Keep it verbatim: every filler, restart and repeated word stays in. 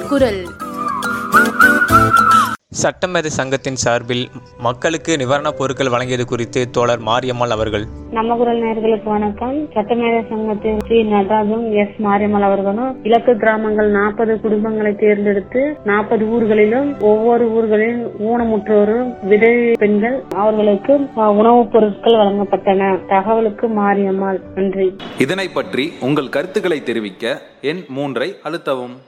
குரல். சட்டமேதை சங்கத்தின் சார்பில் மக்களுக்கு நிவாரணப் பொருட்கள் வழங்கியது குறித்து தோழர் மாரியம்மாள் அவர்கள். நம்ம குரல் நேயர்களுக்கு வணக்கம். சட்டமேதை சங்கத்தின் ஸ்ரீ நடராஜும் எஸ் மாரியம்மாள் அவர்களும் இலக்கு கிராமங்கள் நாற்பது குடும்பங்களை தேர்ந்தெடுத்து நாற்பது ஊர்களிலும் ஒவ்வொரு ஊர்களில் ஊனமுற்றோரும் விதை பெண்கள் அவர்களுக்கு உணவுப் பொருட்கள் வழங்கப்பட்டன. தகவலுக்கு மாரியம்மாள். நன்றி. இதனை பற்றி உங்கள் கருத்துக்களை தெரிவிக்க எண் மூன்றை அழுத்தவும்.